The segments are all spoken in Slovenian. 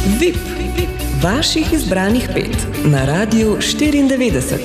VIP, vaših izbranih 5 na Radiu 94.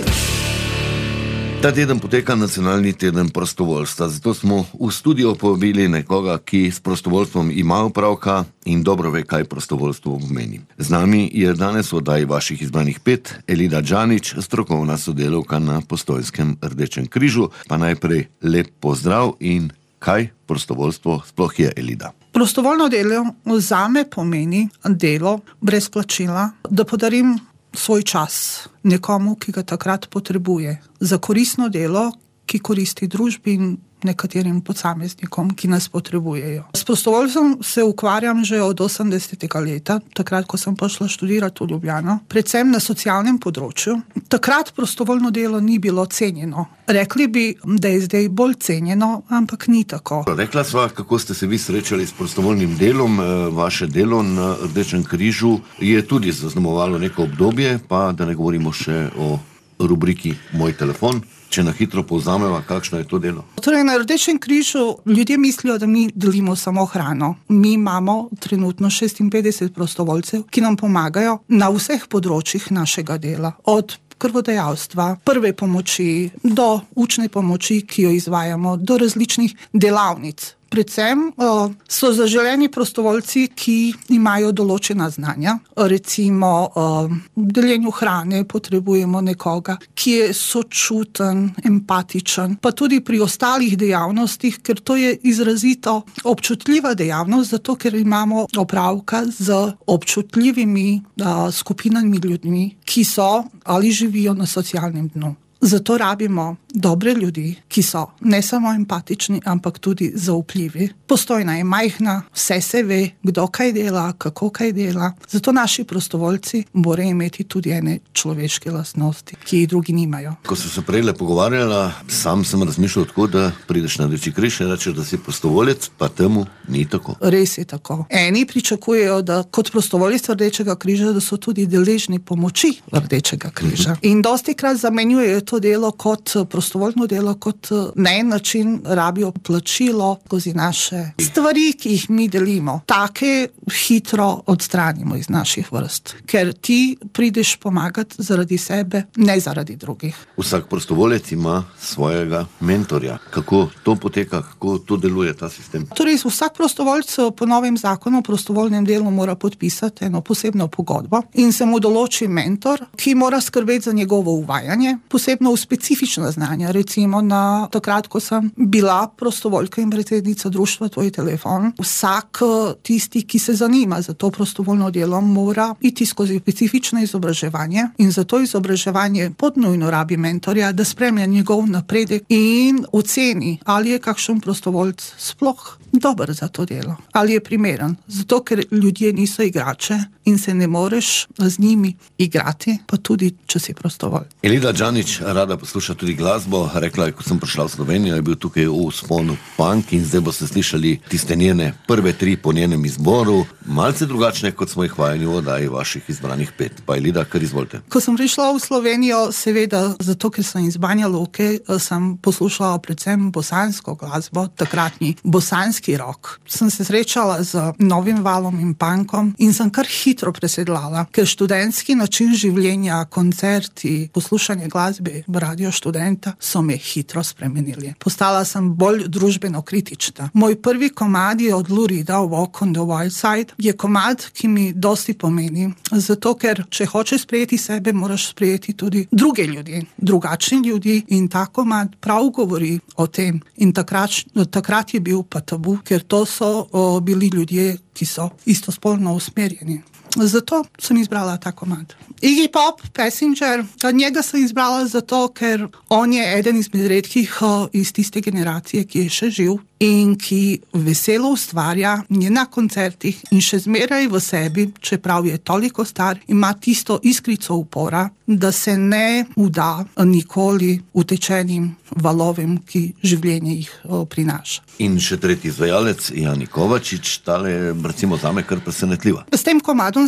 Ta teden poteka nacionalni teden prostovoljstva, zato smo v studio povabili nekoga, ki s prostovoljstvom ima opravka in dobro ve, kaj prostovoljstvo pomeni. Z nami je danes v oddaji vaših izbranih 5 Elida Džanić, strokovna sodelavka na Postojnskem Rdečem križu. Pa najprej lep pozdrav in kaj prostovoljstvo sploh je, Elida? Prostovoljno delo zame pomeni delo brez plačila, da podarim svoj čas nekomu, ki ga takrat potrebuje. Za koristno delo, ki koristi družbi in nekaterim posameznikom, ki nas potrebujejo. S prostovoljstvom se ukvarjam že od 80. leta, takrat, ko sem prišla študirati v Ljubljano, predvsem na socialnem področju. Takrat prostovoljno delo ni bilo cenjeno. Rekli bi, da je zdaj bolj cenjeno, ampak ni tako. Rekla sva, kako ste se vi srečali s prostovoljnim delom. Vaše delo na Rdečem križu je tudi zaznamovalo neko obdobje, pa da ne govorimo še o rubriki Moj telefon. Če na hitro povzameva, kakšno je to delo? Torej, na Rdečem križu ljudje mislijo, da mi delimo samo hrano. Mi imamo trenutno 56 prostovoljcev, ki nam pomagajo na vseh področjih našega dela. Od krvodajalstva, prve pomoči, do učne pomoči, ki jo izvajamo, do različnih delavnic. Predvsem so zaželeni prostovoljci, ki imajo določena znanja. Recimo v deljenju hrane potrebujemo nekoga, ki je sočuten, empatičen, pa tudi pri ostalih dejavnostih, ker to je izrazito občutljiva dejavnost, zato ker imamo opravka z občutljivimi skupinami ljudmi, ki so ali živijo na socialnem dnu. Zato rabimo dobre ljudi, ki so ne samo empatični, ampak tudi zaupljivi. Postojna je majhna, vse se ve, kdo kaj dela, kako kaj dela. Zato naši prostovoljci morajo imeti tudi ene človeške lastnosti, ki jih drugi nimajo. Ko so se prej pogovarjala, sam sem razmišljal tako, da prideš na Rdeči križ in rečeš, da si prostovoljec, pa temu ni tako. Res je tako. Eni pričakujejo, da kot prostovoljec Rdečega križa, da so tudi deležni pomoči Rdečega križa. In dostikrat zamenjujejo to delo kot prostovoljno delo, kot na en način rabijo plačilo skozi naše stvari, ki jih mi delimo. Take hitro odstranimo iz naših vrst, ker ti prideš pomagati zaradi sebe, ne zaradi drugih. Vsak prostovoljec ima svojega mentorja. Kako to poteka, kako to deluje ta sistem? Torej, vsak prostovoljec po novem zakonu o prostovoljnem delu mora podpisati eno posebno pogodbo in se mu določi mentor, ki mora skrbeti za njegovo uvajanje, posebno v specifična znanja. Recimo takrat, ko sem bila prostovoljka in predsednica društva Tvoj telefon, vsak tisti, ki se zanima za to prostovoljno delo, mora iti skozi specifično izobraževanje in za to izobraževanje podnujno rabi mentorja, da spremlja njegov napredek in oceni, ali je kakšen prostovoljec sploh dober za to delo, ali je primeren. Zato, ker ljudje niso igrače in se ne moreš z njimi igrati, pa tudi, če si prostovoljec. Elida Džanić rada posluša tudi glasbo. Rekla je, ko sem prišla v Slovenijo, je bil tukaj v vzponu punk in zdaj boste slišali tiste njene prve 3 po njenem izboru, malce drugačne, kot smo jih vajeni v oddaji vaših izbranih 5. Pa Elida, kar izvolite. Ko sem prišla v Slovenijo, seveda, zato ker sem iz Banja Luke, sem poslušala predvsem bosansko glasbo, takratni bosanski rock. Sem se srečala z novim valom in punkom in sem kar hitro presedlala, ker študentski način življenja, koncerti, poslušanje glasbe v Radio Študenta so me hitro spremenili. Postala sem bolj družbeno kritična. Moj prvi komad je od Lou Reeda, Walk on the Wild Side. Je komad, ki mi dosti pomeni, zato ker če hočeš sprejeti sebe, moraš sprejeti tudi druge ljudi, drugačni ljudi in ta komad prav govori o tem. In takrat je bil pa tabu, ker to so bili ljudje, ki so istospolno usmerjeni. Zato sem izbrala ta komad. Iggy Pop, Passenger, njega sem izbrala zato, ker on je eden izmed redkih iz tiste generacije, ki je še živ in ki veselo ustvarja, je na koncertih in še zmeraj v sebi, čeprav je toliko star, ima tisto iskrico upora, da se ne vda nikoli utečenim valovem, ki življenje jih prinaša. In še tretji izvajalec, Jani Kovačič, tale recimo zame kar presenetljiva. S tem komadom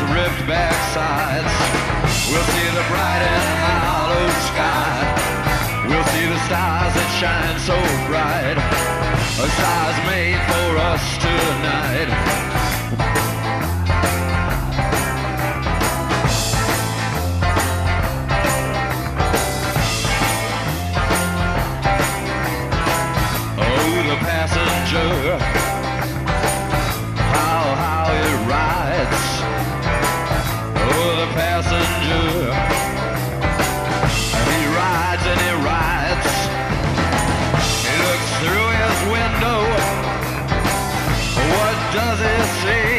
ripped back sides. We'll see the bright and hollow sky. We'll see the stars that shine so bright. A stars made for us tonight. Oh, the passenger, how it rides. Oh, the passenger, he rides and he rides. He looks through his window. What does he see?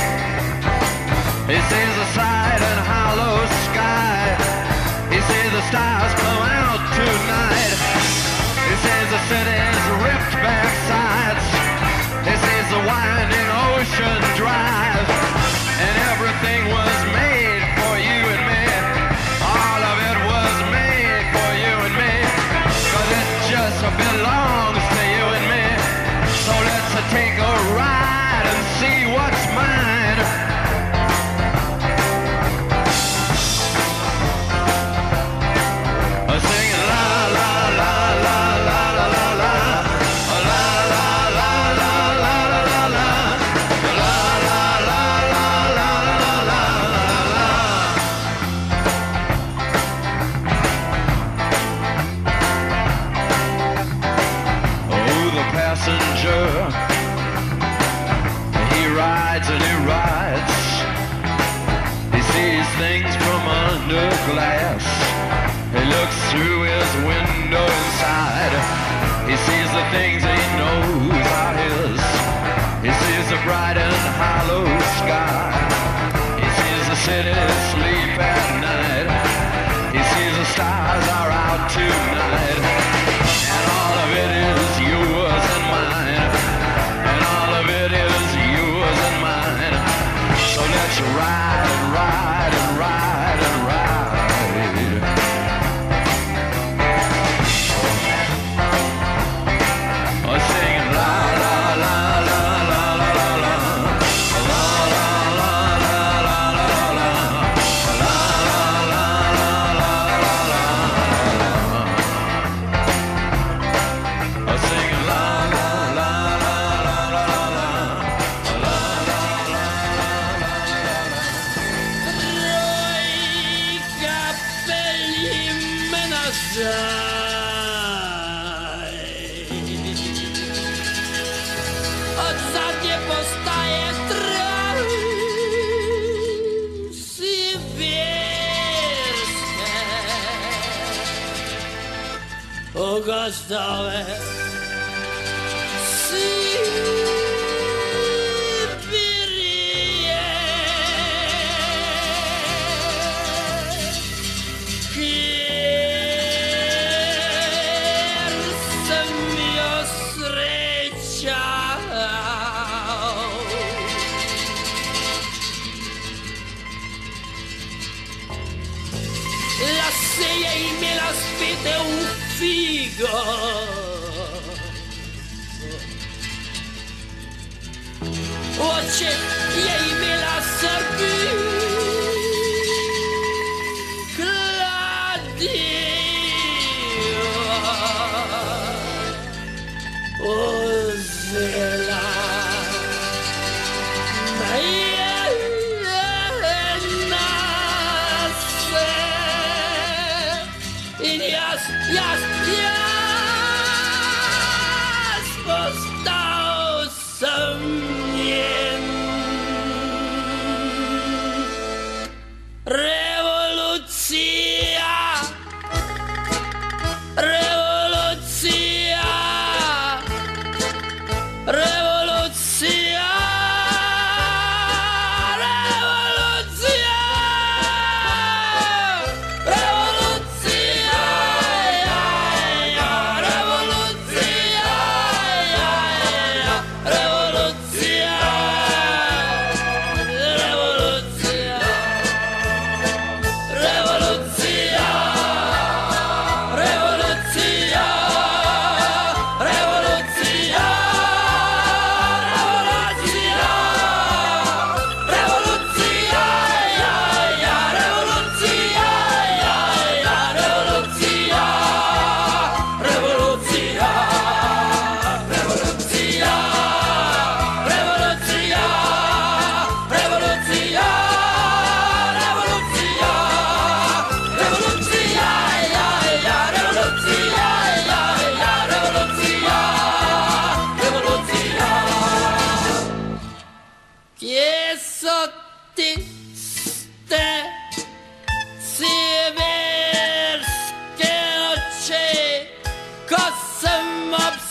He sees the side and hollow sky. He sees the stars come out tonight. He sees the city's ripped back sides. He sees the winding ocean drive. And everything was made for you and me. All of it was made for you and me. 'Cause it just belongs to you and me. So let's take a ride and see what's mine. Singing la la la la la la la la. La la la la la la la la. La la la la la la la la. Oh, the passenger, he rides and he rides. He sees things from under glass. He looks through his window inside. He sees the things he knows are his. He sees the bright and hollow sky. He sees the city sleep at night. He sees the stars are out tonight. And all of it is yours and mine. And all of it is yours and mine. So let's ride and ride and ride and ride. Singing la la la la la la la la. La la la la la la la. La la la la la la la. Singing la la la la la la la. La la la la la. Troi capelli menasai. Od zadnie postaje transsybierskie. Augustowe Syberie. Kjer sem jo srečal. Lase je imela spete v figo. Oče je imela srbi kladivo. Ozela najena se. In jaz postal sem njen. Revolucija, revolucija, revolucija, revolucija, revolucija.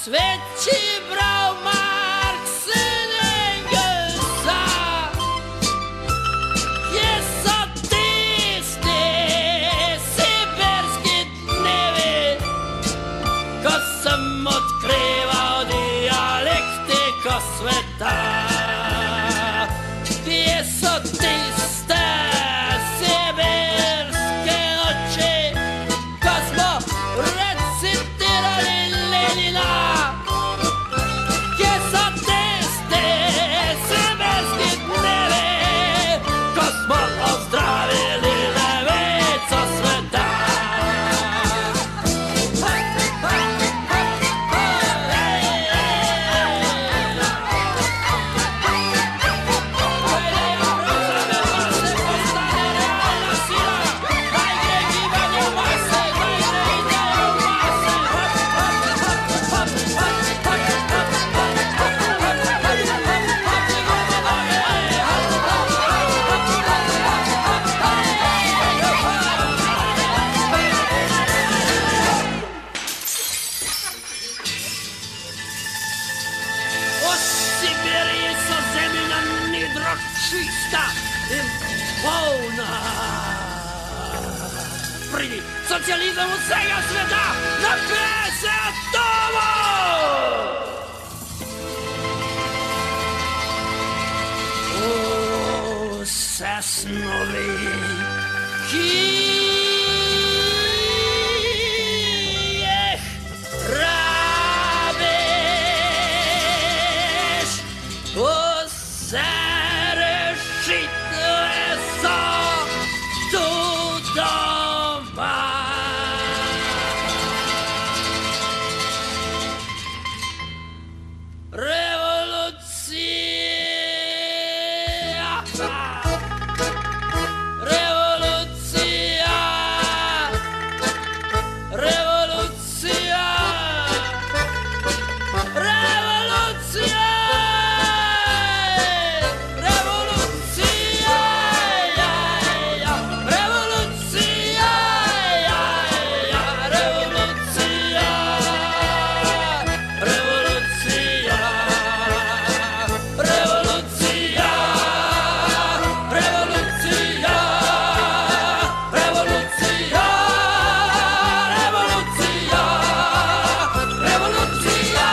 sveči bral Marx in Engelsa. Kje so tisti sibirski dnevi, ko sem odkrival dialektiko sveta? Kje so tiste sibirske noči, ko smo recitirali Lenina? Kje so tisti sibirski dnevi, ko smo ozdravili levico sveta? O Sibiriji so zemlja ni drog čista in polna. Pridi, socializem vsega sveta, napije se atomov! Vse snovi, ki jih rabiš, vse rešitve so tu doma. Revolucija, revolucija, revolucija, revolucija, revolucija, revolucija, revolucija, revolucija, revolucija, revolucija, revolucija,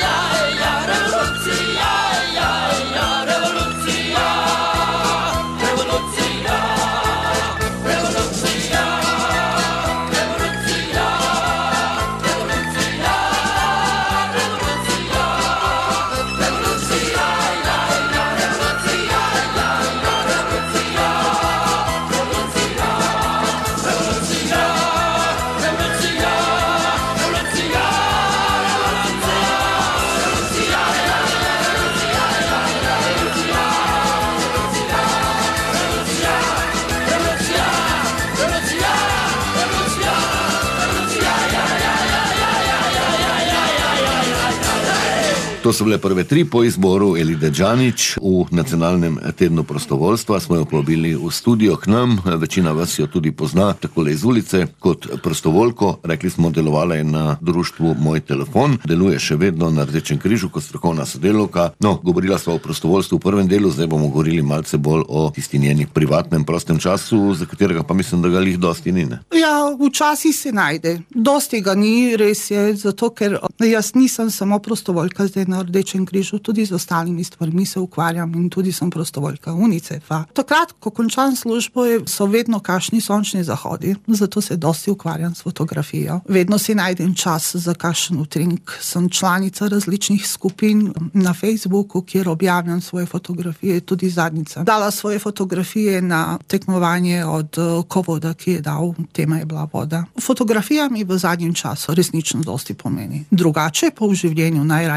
To so bile prve tri po izboru Elide Džanić v nacionalnem tednu prostovoljstva. Smo jo povabili v studio k nam, večina vas jo tudi pozna takole iz ulice kot prostovoljko. Rekli smo, delovala je na društvu Moj telefon, deluje še vedno na Rdečem križu kot strokovna sodelavka. No, govorila sva o prostovoljstvu v prvem delu, zdaj bomo govorili malce bolj o tisti njeni privatnem prostem času, za katerega pa mislim, da ga lih dosti ni, ne? Ja, včasih se najde. Dosti ga ni, res je, zato ker jaz nisem samo prostovoljka zdaj na Rdečem križu, tudi z ostalimi stvarmi se ukvarjam in tudi sem prostovoljka UNICEF-a. Takrat, ko končam službo, so vedno kakšni sončni zahodi, zato se dosti ukvarjam s fotografijo. Vedno si najdem čas za kakšen utrink. Sem članica različnih skupin na Facebooku, kjer objavljam svoje fotografije, tudi zadnjica. Dala svoje fotografije na tekmovanje od Kovoda, ki je dal, tema je bila voda. Fotografija mi v zadnjem času resnično dosti pomeni. Drugače pa v življenju najraje pa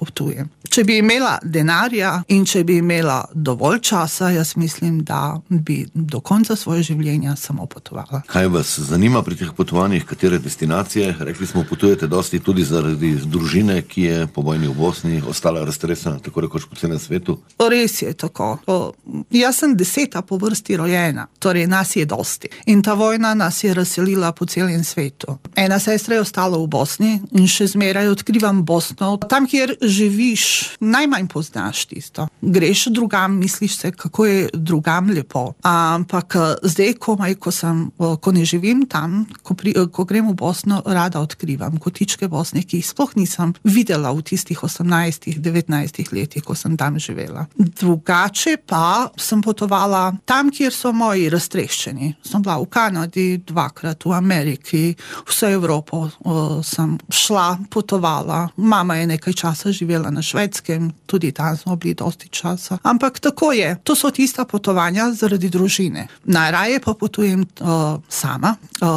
potujem. Če bi imela denarja in če bi imela dovolj časa, jaz mislim, da bi do konca svojega življenja samo potovala. Kaj vas zanima pri teh potovanjih, katere destinacije? Rekli smo, potujete dosti tudi zaradi družine, ki je po vojni v Bosni ostala raztresena, tako rekoč po celem svetu. Res je tako. Jaz sem 10. po vrsti rojena, torej nas je dosti. In ta vojna nas je razselila po celem svetu. Ena sestra je ostala v Bosni in še zmeraj odkrivam Bosno. Tam, kjer živiš, najmanj poznaš tisto. Greš drugam, misliš se, kako je drugam lepo. Ampak zdaj komaj, ko ne živim tam, ko grem v Bosno, rada odkrivam kotičke Bosne, ki jih sploh nisem videla v tistih 18, 19 letih, ko sem tam živela. Drugače pa sem potovala tam, kjer so moji raztreščeni. Sem bila v Kanadi, 2-krat v Ameriki, vso Evropo sem šla, potovala. Mama je nekaj časa živela na Švedskem, tudi tam smo bili dosti časa. Ampak tako je, to so tista potovanja zaradi družine. Najraje pa potujem sama.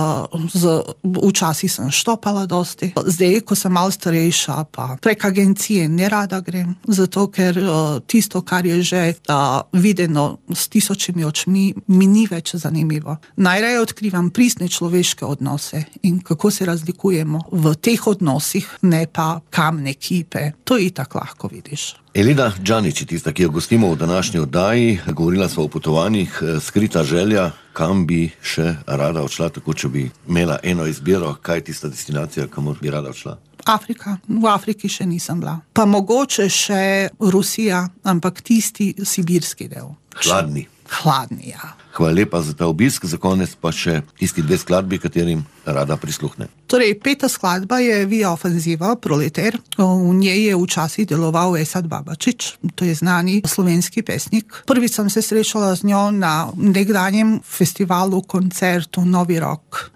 Včasih sem štopala dosti. Zdaj, ko sem malo starejša, pa prek agencije ne rada grem, zato ker tisto, kar je že videno s tisočimi očmi, mi ni več zanimivo. Najraje odkrivam pristne človeške odnose in kako se razlikujemo v teh odnosih, ne pa kamne kipe. To itak lahko vidiš. Elida Džanić je tista, ki jo gostimo v današnji oddaji. Govorila sva o potovanjih, skrita želja, kam bi še rada odšla, tako če bi imela eno izbiro, kaj je tista destinacija, kamor bi rada odšla? Afrika. V Afriki še nisem bila. Pa mogoče še Rusija, ampak tisti sibirski del. Hladni. Hladni, ja. Hvala lepa za ta obisk, za konec pa še tisti 2 skladbi, katerim rada prisluhne. Torej, 5. skladba je Via Offensiva, Proletar. V njej je včasih deloval Esad Babačić, to je znani slovenski pesnik. Prvič sem se srečala z njo na nekdanjem festivalu, koncertu Novi Rok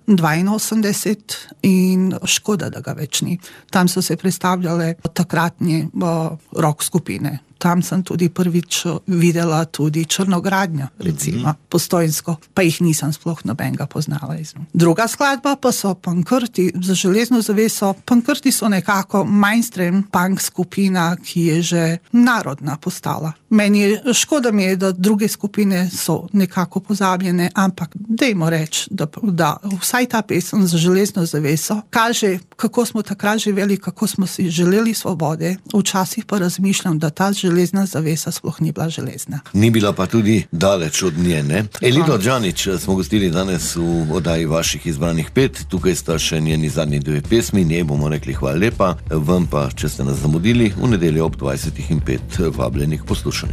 82 in škoda, da ga več ni. Tam so se predstavljale takratne rock skupine. Tam sem tudi prvič videla tudi Črnogradnjo, recimo, Postojnsko, pa jih nisem sploh nobenega poznala. Druga skladba pa so Pankrti za železno zaveso. Pankrti so nekako mainstream punk skupina, ki je že narodna postala. Meni je škoda da druge skupine so nekako pozabljene, ampak dajmo reči, da vsaj ta pesem za železno zaveso kaže, kako smo takrat živeli, kako smo si želeli svobode. Včasih pa razmišljam, da ta železna zavesa sploh ni bila železna. Ni bila pa tudi daleč od nje, ne? Elido Džanić smo gostili danes v oddaji vaših izbranih 5. Tukaj sta še njeni zadnji 2 pesmi, njej bomo rekli hvala lepa, vam pa, če ste nas zamudili, v nedeljo ob 20:05 vabljenih poslušanju.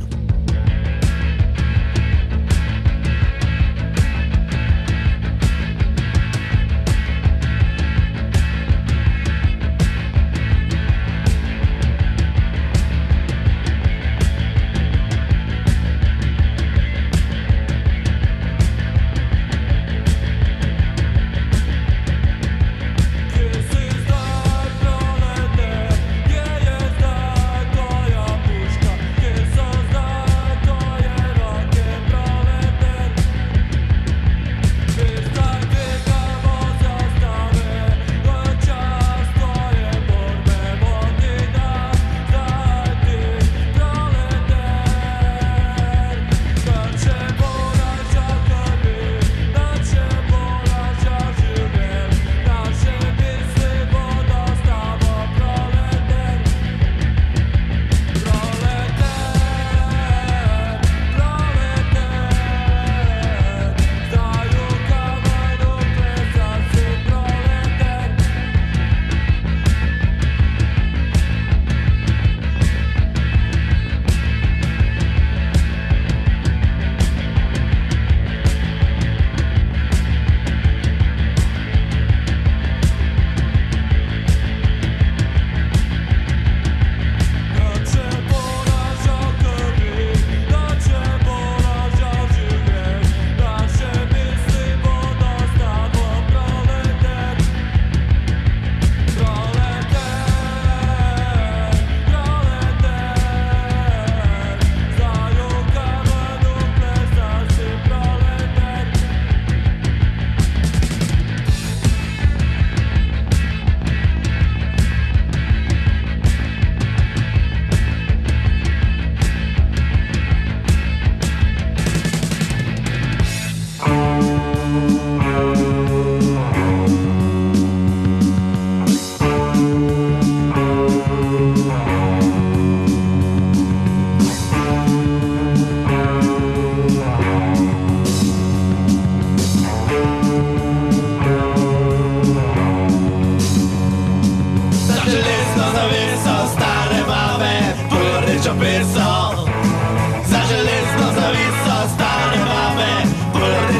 Gdzie jest ta twoja puszka? Gdzie są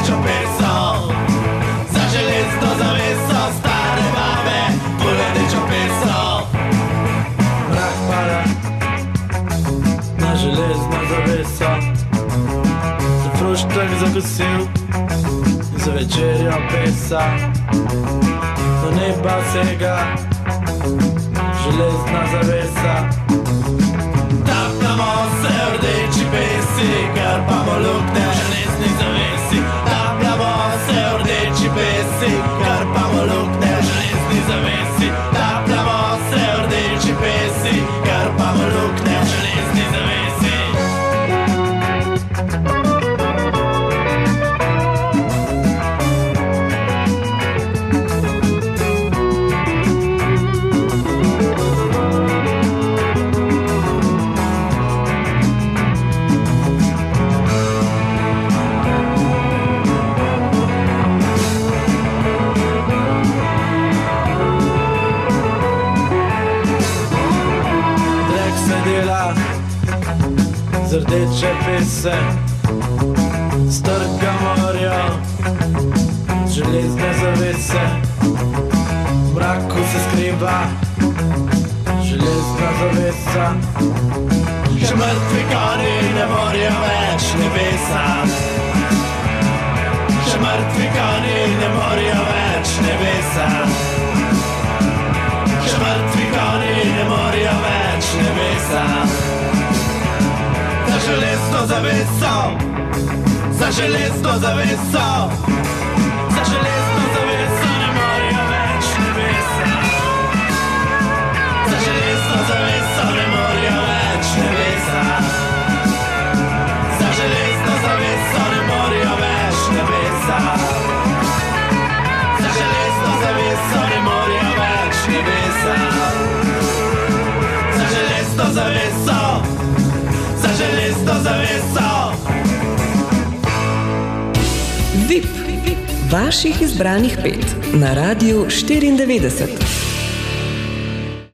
rdečo peso, za železno zaveso stare babe, pole rdečo peso. Mrak pada na železno zaveso, za fruštek zakosil in za večerjo pesa. Do neba sega železna zavesa. Tapljamo se v rdeči pesi, krpamo luknje v železni zavesi. Tapljamo se v rdeči pesi, krpamo luknje v železni zavesi. Tapljamo se v rdeči pesi, krpamo luknje v železni zavesi. Z rdeče pese strga morja, železne zavese, v mraku se skriva železna zavesa. Še mrtvi konji ne morejo več nebesa, še mrtvi konji ne morejo več nebesa, še mrtvi konji ne morejo več nebesa. Za železno zaveso, za železno zaveso, za železno zaveso ne morejo več nebesa. Za železno zaveso ne morejo več nebesa. Za železno zaveso ne morejo več nebesa. Za železno zaveso ne morejo več nebesa. Za železno zaveso, za železno zaveso. VIP, vaših izbranih 5 na Radiu 94.